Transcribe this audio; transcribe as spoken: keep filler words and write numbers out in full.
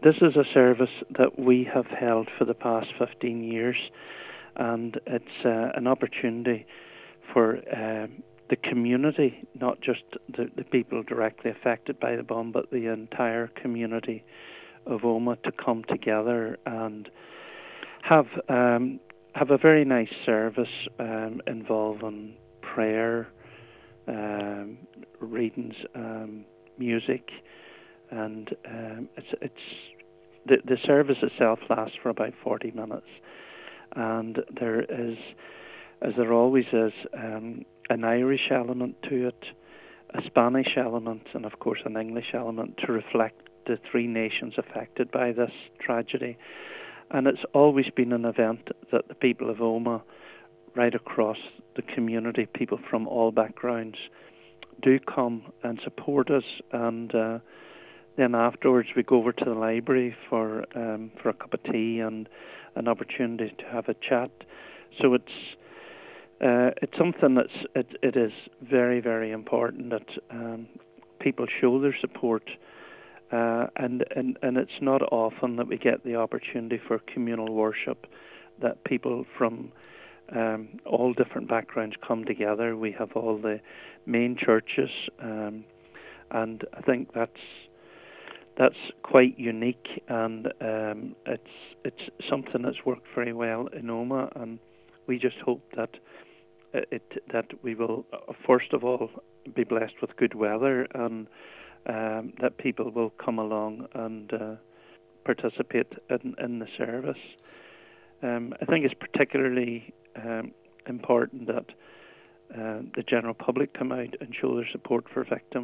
This is a service that we have held for the past fifteen years, and it's uh, an opportunity for uh, the community, not just the, the people directly affected by the bomb, but the entire community of Omagh to come together and have um, have a very nice service um, involving prayer, um, readings, um, music, and um, it's it's the the service itself lasts for about forty minutes, and there is, as there always is, um, an Irish element to it, a Spanish element, and of course an English element to reflect the three nations affected by this tragedy. And it's always been an event that the people of Omagh, right across the community, people from all backgrounds, do come and support us. And uh, then afterwards we go over to the library for um, for a cup of tea and an opportunity to have a chat. So it's uh, it's something that's it, it is very, very important that um, people show their support. Uh, and, and, and it's not often that we get the opportunity for communal worship, that people from um, all different backgrounds come together. We have all the main churches, um, and I think that's that's quite unique, and um, it's it's something that's worked very well in Omagh, and we just hope that it that we will uh, first of all be blessed with good weather, and Um, that people will come along and uh, participate in, in the service. Um, I think it's particularly um, important that uh, the general public come out and show their support for victims.